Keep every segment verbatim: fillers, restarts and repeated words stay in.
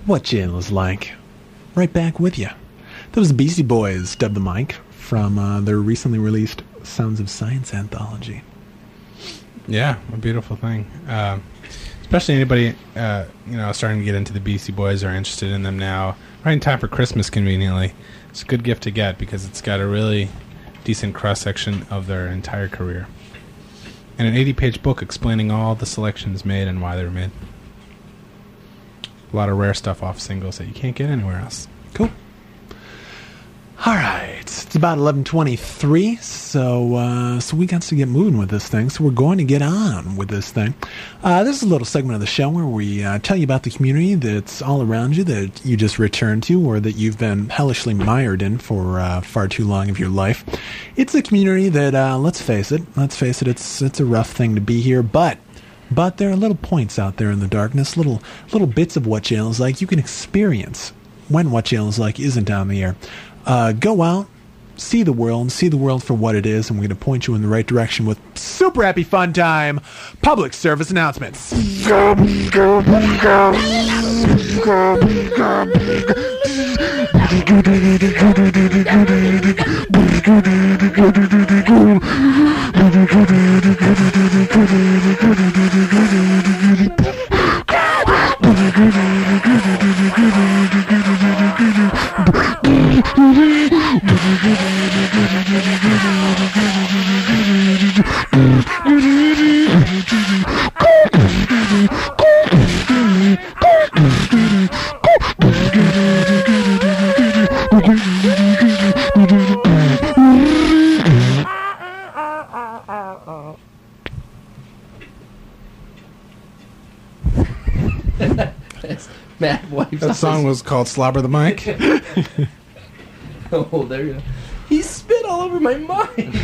what jail is like. Right back with you. Those Beastie Boys dubbed the mic from uh, their recently released Sounds of Science anthology. Yeah, a beautiful thing. Uh, especially anybody, uh, you know, starting to get into the Beastie Boys or interested in them now. Right in time for Christmas, conveniently. It's a good gift to get because it's got a really decent cross-section of their entire career. And an eighty-page book explaining all the selections made and why they were made. A lot of rare stuff off singles that you can't get anywhere else. Cool. All right, it's about eleven twenty-three, so uh, so we got to get moving with this thing, so we're going to get on with this thing. Uh, this is a little segment of the show where we uh, tell you about the community that's all around you that you just returned to or that you've been hellishly mired in for uh, far too long of your life. It's a community that, uh, let's face it, let's face it, it's it's a rough thing to be here, but but there are little points out there in the darkness, little little bits of what jail is like you can experience when what jail is like isn't on the air. Uh, go out, see the world, see the world for what it is, and we're going to point you in the right direction with super happy fun time public service announcements. Matt wipes That song was called Slobber the Mic. Oh, there you go. He spit all over my mic.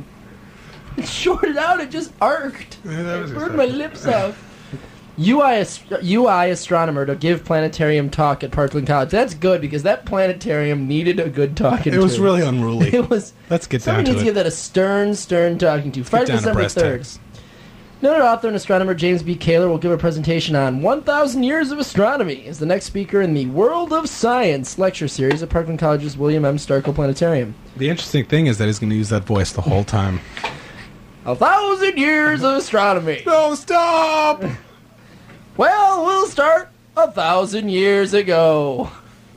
It shorted out. It just arced. Yeah, that was it burned my lips off. U I, ast- U I astronomer to give planetarium talk at Parkland College. That's good because that planetarium needed a good talking It to. was really unruly. It was. Let's get down Somebody to needs it. to give that a stern, stern talking to. Friday, down to December brass third. tacks. Noted author and astronomer James B. Kaler will give a presentation on one thousand Years of Astronomy as the next speaker in the World of Science lecture series at Parkland College's William M. Starkle Planetarium. The interesting thing is that he's going to use that voice the whole time. A thousand years of astronomy. No, stop! Well, we'll start a thousand years ago.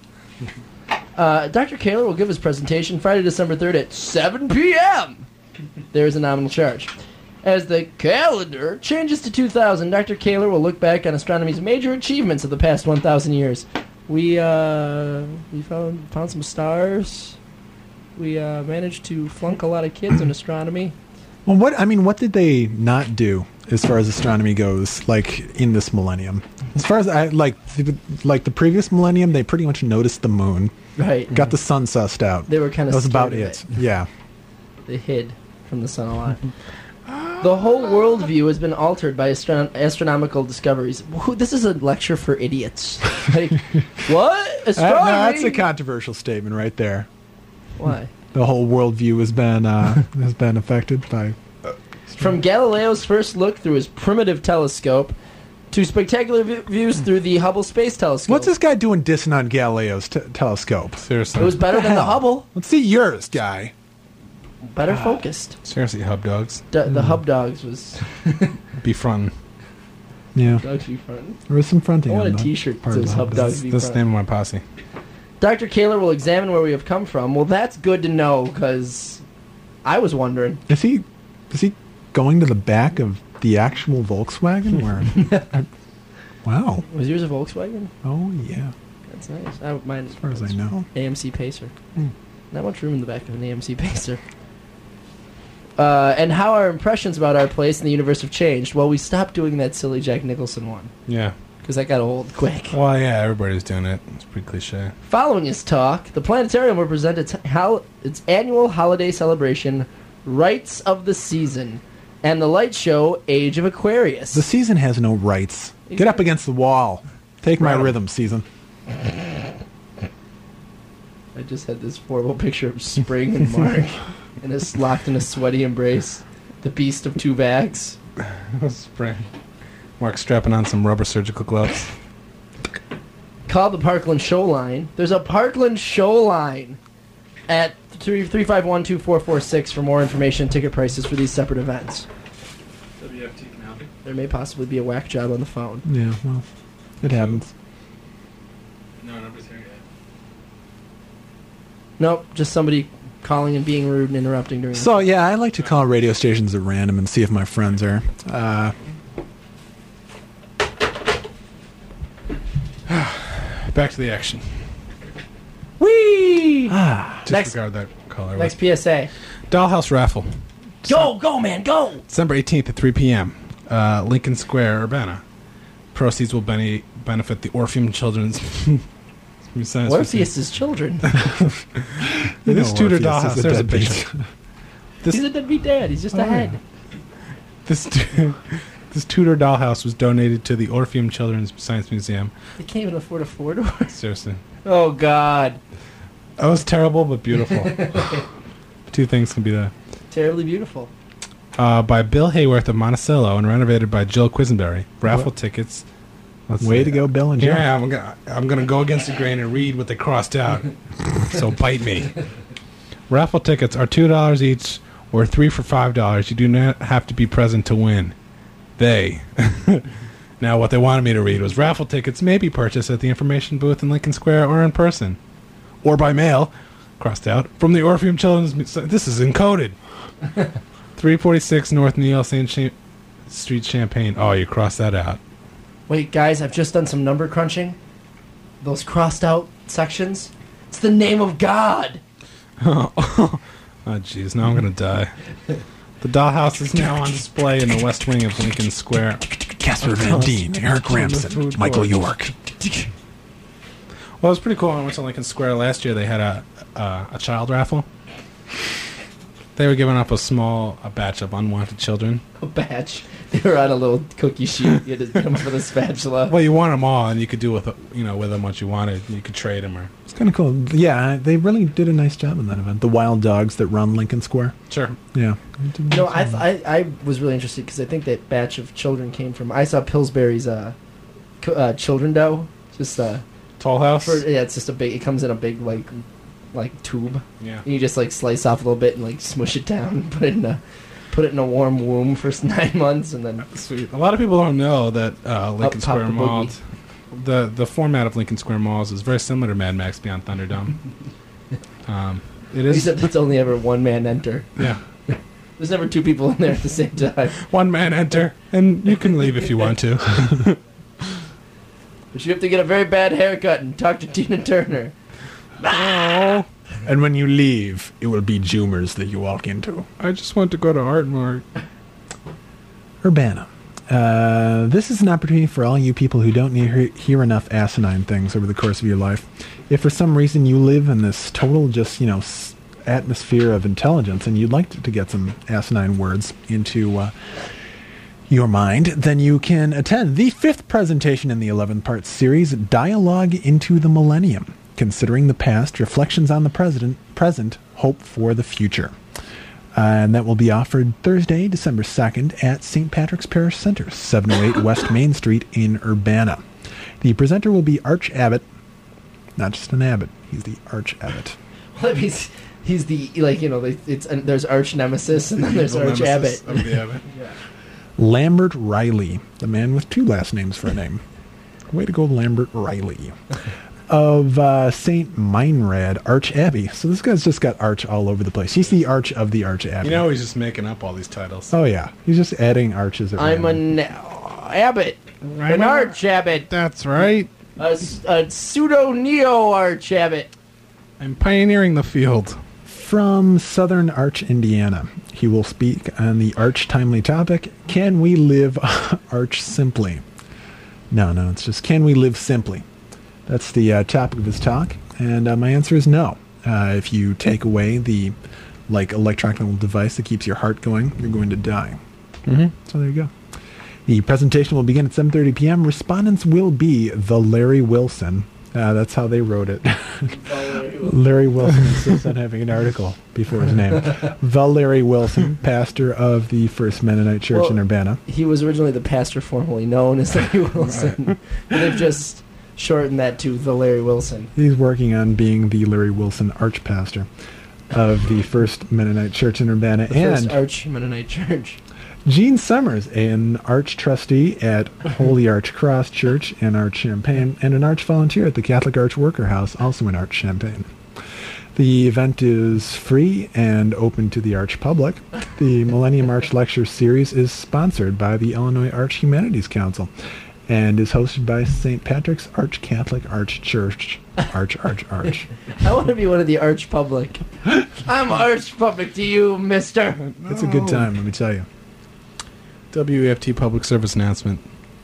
Uh, Doctor Kaler will give his presentation Friday, December third at seven p.m. There is a nominal charge. As the calendar changes to two thousand, Doctor Kaler will look back on astronomy's major achievements of the past one thousand years. We uh, we found found some stars. We uh, managed to flunk a lot of kids in astronomy. Well, what I mean, what did they not do as far as astronomy goes? Like in this millennium, as far as I like, the, like the previous millennium, they pretty much noticed the moon, Right. got the sun sussed out. They were kind of That was about scared it. of Yeah. They hid from the sun a lot. The whole worldview has been altered by astro- astronomical discoveries. Who- This is a lecture for idiots. Like, what? That- Astronomy? that's a controversial statement right there. Why? The whole worldview has been uh, has been affected by. From Galileo's first look through his primitive telescope to spectacular v- views through the Hubble Space Telescope. What's this guy doing dissing on Galileo's t- telescope? Seriously. It was better What the than the hell? Hubble. Let's see yours, guy. Better focused. Seriously, hub dogs. D- the Hub Dogs was... Be frontin'. Yeah, Dogs be frontin'. there was some fronting. I want on a the t-shirt that part of says the Hub Hub Dogs This, be this is the frontin'. name of my posse. Doctor Kaler will examine where we have come from. Well, that's good to know, because I was wondering. Is he is he going to the back of the actual Volkswagen? Where? Wow. Was yours a Volkswagen? Oh yeah. That's nice. I, mine, As far as I know. A M C Pacer. Hmm. Not much room in the back of an A M C Pacer. Uh, and how our impressions about our place in the universe have changed. Well, we stopped doing that silly Jack Nicholson one, Yeah. because that got old quick. Well, yeah, everybody's doing it. It's pretty cliche. Following his talk, the planetarium will present its, hol- its annual holiday celebration, Rites of the Season, and the light show, Age of Aquarius. The season has no rights. Get up against the wall. Take my Right. rhythm, season. I just had this horrible picture of Spring and Mark, and it's locked in a sweaty embrace. The beast of two bags. Spring. Mark strapping on some rubber surgical gloves. call the Parkland Show line. There's a Parkland Show line at three five one, two four four six for more information and ticket prices for these separate events. W F T Canopy. There may possibly be a whack job on the phone. Yeah, well, it happens. No, nobody's here yet. Nope, just somebody calling and being rude and interrupting during So, yeah, I like to call radio stations at random and see if my friends are. Uh, Back to the action. Whee! ah, Disregard that caller. Next P S A. Dollhouse raffle. Go, go, man, go! December eighteenth at three p.m. Uh, Lincoln Square, Urbana. Proceeds will bene- benefit the Orpheum Children's... Orpheus' children. you This know Tudor Orpheus dollhouse, is a there's a deadbeat. picture. This, He's a deadbeat dad. He's just Oh, a head. yeah. this, tu- this Tudor dollhouse was donated to the Orpheum Children's Science Museum. They can't even afford a four door. Seriously. Oh, God. That was terrible, but beautiful. Two things can be that. Terribly beautiful. Uh, by Bill Hayworth of Monticello and renovated by Jill Quisenberry. Raffle What? tickets. Let's Way see. to go, Bill and Here Joe. I am. I'm gonna, I'm gonna go against the grain and read what they crossed out. So bite me. Raffle tickets are two dollars each, or three for five dollars. You do not have to be present to win. They. Now, what they wanted me to read was raffle tickets may be purchased at the information booth in Lincoln Square or in person, or by mail. Crossed out from the Orpheum Children's. Mu- This is encoded. three forty-six North Neil Saint Cha- Street, Champaign. Oh, you crossed that out. Wait, guys, I've just done some number crunching. Those crossed out sections. It's the name of God. Oh, jeez, now I'm going to die. The dollhouse is now on display in the west wing of Lincoln Square. Casper Van Dien, Eric Ramson, Michael York. Well, it was pretty cool. I went to Lincoln Square last year. They had a uh, a child raffle. They were giving up a small a batch of unwanted children. A batch. They were on a little cookie sheet. You had to come up with a spatula. Well, you want them all, and you could do with you know with them what you wanted. You could trade them or It's kind of cool. Yeah, they really did a nice job in that event. The wild dogs that run Lincoln Square. sure. Yeah. No, I, I I was really interested because I think that batch of children came from. I saw Pillsbury's uh, co- uh children dough. Just uh, Tall house. for, yeah, it's just a big. It comes in a big like like tube. Yeah. And you just like slice off a little bit and like smush it down, put it in a put it in a warm womb for s- nine months, and then Sweet. A lot of people don't know that uh, Lincoln Up pop Square the Mall. boogie. The the format of Lincoln Square Malls is very similar to Mad Max Beyond Thunderdome. um, it is. except it's only ever one man enter. Yeah. There's never two people in there at the same time. One man enter, and you can leave if you want to. But you have to get a very bad haircut and talk to Tina Turner. Oh, And when you leave, it will be Jumers that you walk into. I just want to go to Art Mart. Urbana. Uh, this is an opportunity for all you people who don't need hear, hear enough asinine things over the course of your life. If for some reason you live in this total just, you know, s- atmosphere of intelligence and you'd like to, to get some asinine words into uh, your mind, then you can attend the fifth presentation in the eleven-part series, Dialogue into the Millennium, Considering the Past, Reflections on the President, Present, Hope for the Future. Uh, and that will be offered Thursday, December second at Saint Patrick's Parish Center, seven oh eight West Main Street in Urbana. The presenter will be Arch Abbott. Not just an abbot, he's the Arch Abbott. Well, that means he's the like you know they- it's and there's Arch Nemesis and then there's Evil Arch nemesis Abbott. of the Abbott. Lambert Riley, the man with two last names for a name. Way to go, Lambert Riley. Of uh, Saint Meinrad Arch Abbey. So this guy's just got Arch all over the place. He's the Arch of the Arch Abbey. You know he's just making up all these titles. Oh, yeah. He's just adding arches. At I'm random. an uh, Abbott, an Arch Abbott, That's right. a, s- a pseudo neo Arch Abbott. I'm pioneering the field. From Southern Arch, Indiana. He will speak on the Arch timely topic, Can we live Arch simply? No, no, it's just, Can we live simply? That's the uh, topic of his talk, and uh, my answer is no. Uh, if you take away the like electronic device that keeps your heart going, you're going to die. Mm-hmm. So there you go. The presentation will begin at seven thirty p.m. Respondents will be the Larry Wilson. Uh, that's how they wrote it. Larry Wilson insists on having an article before his name. The Larry Wilson, pastor of the First Mennonite Church Well, in Urbana. He was originally the pastor formerly known as Larry Wilson. And they've just shorten that to the Larry Wilson. He's working on being the Larry Wilson archpastor of the First Mennonite Church in Urbana. The and first Arch Mennonite Church. Gene Summers, an arch trustee at Holy Arch Cross Church in Arch Champaign, and an arch volunteer at the Catholic Arch Worker House, also in Arch Champaign. The event is free and open to the Arch public. The Millennium Arch Lecture Series is sponsored by the Illinois Arch Humanities Council and is hosted by Saint Patrick's Arch Catholic Arch Church. Arch, Arch, Arch. I want to be one of the Arch public. I'm Arch public to you, mister. It's a good time, let me tell you. W E F T Public Service Announcement.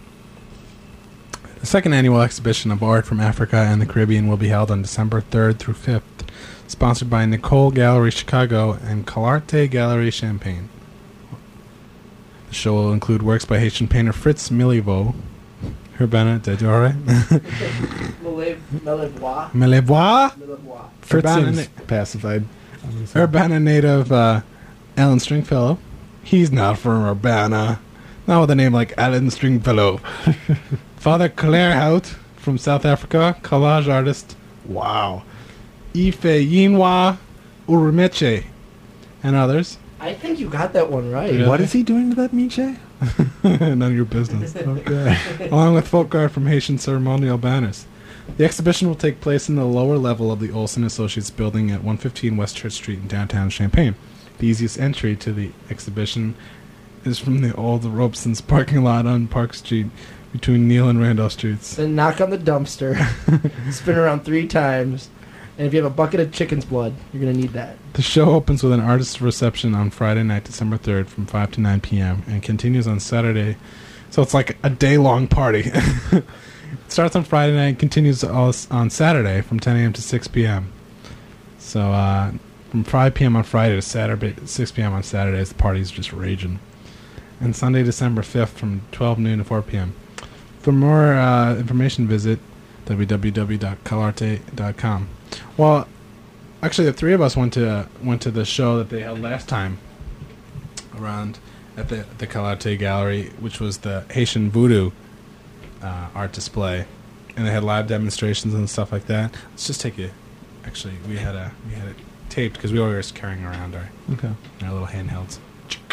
The second annual exhibition of art from Africa and the Caribbean will be held on December third through fifth, sponsored by Nicole Gallery Chicago and Calarte Gallery Champaign. The show will include works by Haitian painter Fritz Miliveau, Urbana de Dore, Melevoix. Melevoix, Melevoix. Fritz Urbana, seems pacified. Urbana native uh, Alan Stringfellow. He's not from Urbana. Not with a name like Alan Stringfellow. Father Claire Hout from South Africa, collage artist. Wow. Ife Yinwa Urumeche, and others. I think you got that one right. Yeah. What is he doing to that Miche? None of your business. Okay. Along with folk art from Haitian ceremonial banners. The exhibition will take place in the lower level of the Olson Associates building at one fifteen West Church Street in downtown Champaign. The easiest entry to the exhibition is from the old Robeson's parking lot on Park Street between Neal and Randolph Streets. Then knock on the dumpster, spin around three times, and if you have a bucket of chicken's blood, you're going to need that. The show opens with an artist reception on Friday night, December third from five to nine p.m. and continues on Saturday. So it's like a day-long party. It starts on Friday night and continues on Saturday from ten a.m. to six p.m. So uh, from five p.m. on Friday to Saturday, six p.m. on Saturdays, the party's just raging. And Sunday, December fifth from twelve noon to four p.m. For more uh, information, visit w w w dot calarte dot com. Well, actually, the three of us went to uh, went to the show that they held last time around at the the Calarte Gallery, which was the Haitian Voodoo uh, art display, and they had live demonstrations and stuff like that. Let's just take it. Actually, we had a we had it taped because we were always carrying around our Okay. our little handhelds.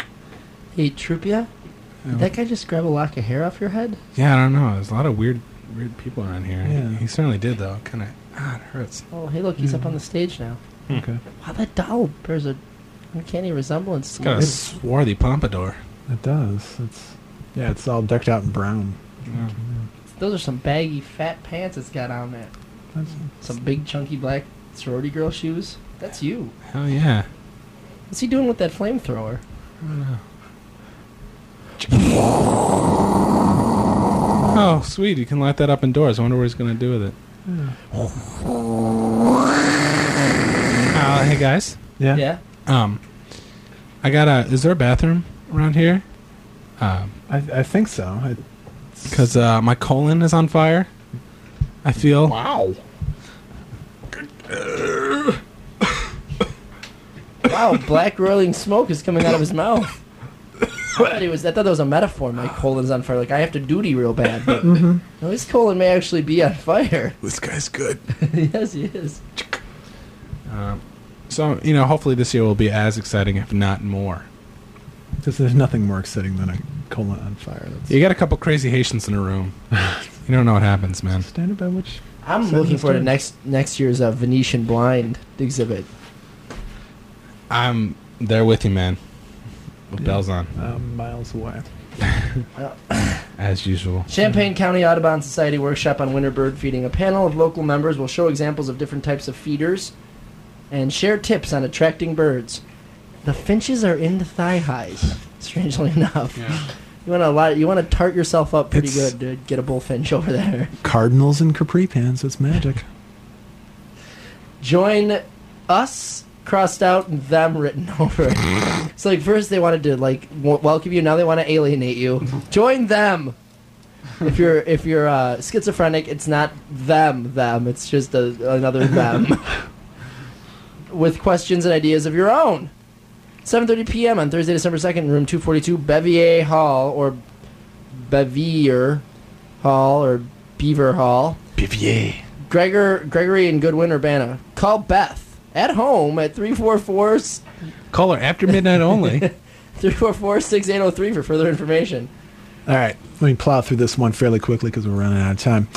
Hey, Trupia, did that guy just grab a lock of hair off your head? Yeah, I don't know. There's a lot of weird weird people around here. Yeah. He, he certainly did, though. Kind of, ah, it hurts. Oh, hey, look, he's up on the stage now. Okay. Wow, that doll bears a uncanny resemblance. It's got a swarthy pompadour. It does. It's yeah, it's all decked out in brown. Yeah. Those are some baggy, fat pants it's got on there. That's, Some big, chunky black sorority girl shoes. That's you. Hell yeah. What's he doing with that flamethrower? I don't know. Oh, sweet. You can light that up indoors. I wonder what he's going to do with it. Uh, hey, guys. yeah. Yeah? Um, I got a... Is there a bathroom around here? Um, I, I think so. I, Because uh, my colon is on fire. I feel... wow. Wow, black rolling smoke is coming out of his mouth. I thought, he was, I thought that was a metaphor. My colon's on fire. Like, I have to duty real bad. But no, his colon may actually be on fire. This guy's good. Yes, he is. Um, so, you know, hopefully this year will be as exciting, if not more. Because there's nothing more exciting than a colon on fire. That's You got a couple crazy Haitians in a room. You don't know what happens, man. standard by which I'm Send looking us forward to to- next next year's uh, Venetian blind exhibit. I'm there with you, man. With Yeah. bells on, uh, miles away. as usual. Champaign County Audubon Society workshop on winter bird feeding. A panel of local members will show examples of different types of feeders and share tips on attracting birds. The finches are into thigh highs, strangely enough. Yeah. You want to lot, you want to tart yourself up pretty It's- good to get a bullfinch over there. Cardinals and capri pants. It's magic. Join us crossed out and them written over. It's like first they wanted to like w- welcome you, now they want to alienate you. Join them. If you're if you're uh, schizophrenic, it's not them them. It's just a, another them. With questions and ideas of your own. seven thirty p.m. on Thursday, December second, room two forty-two, Bevier Hall, or Bevier Hall, or Beaver Hall. Pivier. Gregor, Gregory and Goodwin Urbana. Call Beth at home at three four four Call her after midnight only. three four four, six eight zero three for further information. All right, let me plow through this one fairly quickly because we're running out of time.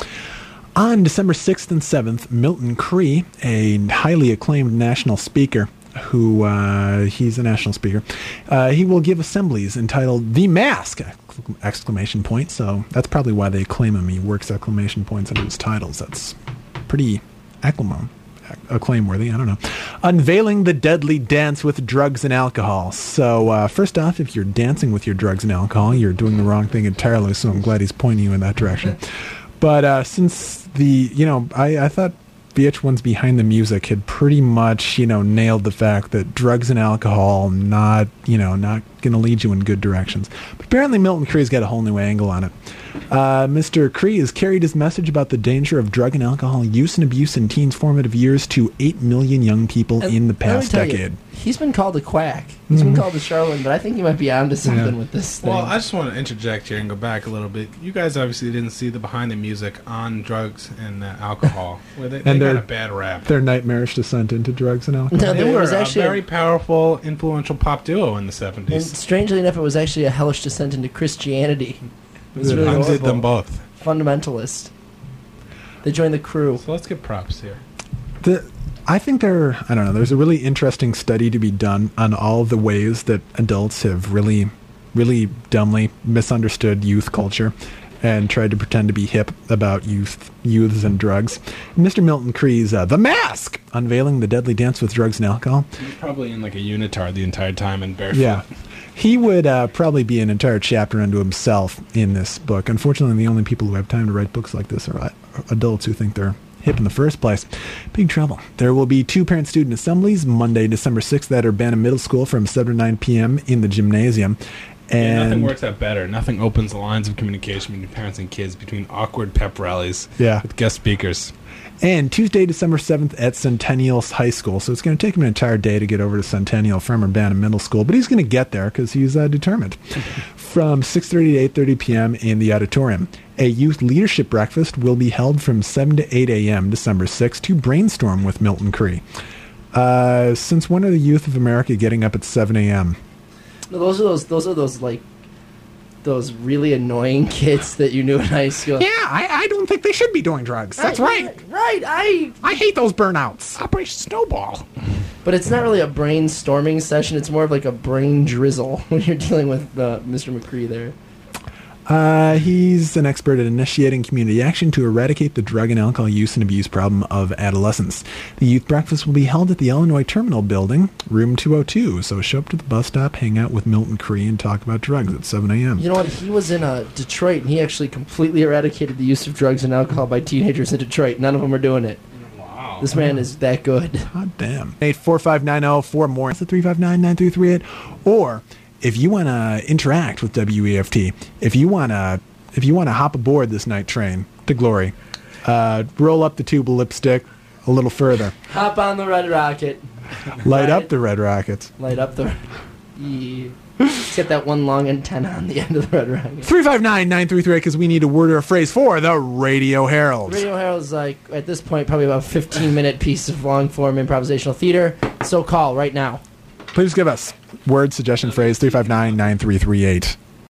On December sixth and seventh, Milton Cree, a highly acclaimed national speaker, who, uh, he's a national speaker, uh, he will give assemblies entitled The Mask! Exclamation point. So that's probably why they acclaim him. He works exclamation points into his titles. That's pretty acclam- acclaim-worthy. I don't know. Unveiling the deadly dance with drugs and alcohol. So uh, first off, if you're dancing with your drugs and alcohol, you're doing the wrong thing entirely. So I'm glad he's pointing you in that direction. But uh, since the, you know, I, I thought V H one's Behind the Music had pretty much, you know, nailed the fact that drugs and alcohol not, you know, not going to lead you in good directions. But apparently Milton Cree's got a whole new angle on it. Uh, Mister Cree has carried his message about the danger of drug and alcohol use and abuse in teens' formative years to eight million young people And in the let me past tell you, decade. he's been called a quack. He's Mm-hmm. been called a charlatan, but I think he might be onto something Yeah. with this thing. Well, I just want to interject here and go back a little bit. You guys obviously didn't see the behind the music on drugs and uh, alcohol. Where they, they And got they're- a bad rap. Their nightmarish descent into drugs and alcohol. No, They there were was a actually a- very powerful, influential pop duo in the and seventies. strangely enough, it was actually a hellish descent into Christianity. It was really Undid horrible. them both. Fundamentalist. They joined the crew. So let's get props here. The, I think there, I don't know, there's a really interesting study to be done on all the ways that adults have really, really dumbly misunderstood youth culture and tried to pretend to be hip about youth, youths and drugs. Mister Milton Cree's uh, The Mask! Unveiling the deadly dance with drugs and alcohol. He's probably in like a unitard the entire time and barefoot. Yeah. He would uh, probably be an entire chapter unto himself in this book. Unfortunately, the only people who have time to write books like this are uh, adults who think they're hip in the first place. Big trouble. There will be two parent-student assemblies Monday, December sixth at Urbana Middle School from seven to nine p.m. in the gymnasium. Yeah, And nothing works out better. Nothing opens the lines of communication between parents and kids between awkward pep rallies Yeah. with guest speakers. And Tuesday, December seventh at Centennial High School. So it's going to take him an entire day to get over to Centennial from Urbana Middle School. But he's going to get there because he's uh, determined. From six thirty to eight thirty p.m. in the auditorium. A youth leadership breakfast will be held from seven to eight a.m. December sixth to brainstorm with Milton Cree. Uh, since when are the youth of America getting up at seven a.m.? No, those are those. Those are those like those really annoying kids that you knew in high school. Yeah, I, I don't think they should be doing drugs. That's right. Right. right, I. I hate those burnouts. Operation Snowball. But it's not really a brainstorming session. It's more of like a brain drizzle when you're dealing with uh, Mister McCree there. Uh, he's an expert at initiating community action to eradicate the drug and alcohol use and abuse problem of adolescents. The youth breakfast will be held at the Illinois Terminal Building, room two oh two. So show up to the bus stop, hang out with Milton Cree, and talk about drugs at seven a.m. You know what? He was in uh, Detroit, and he actually completely eradicated the use of drugs and alcohol by teenagers in Detroit. None of them are doing it. Wow. This man is that good. God damn. eight four five nine zero for more. It's at three five nine, nine three three eight. Or if you want to interact with W E F T, if you want to if you want to hop aboard this night train to glory, uh, roll up the tube of lipstick a little further. Hop on the red rocket. Light Right. up the red rockets. Light up the... Yeah. Let's get that one long antenna on the end of the red rocket. three five nine, nine three three eight because we need a word or a phrase for the Radio Herald. Radio Herald's like, at this point, probably about a fifteen-minute piece of long-form improvisational theater. So call right now. Please give us word, suggestion, phrase, three five nine, nine three three eight.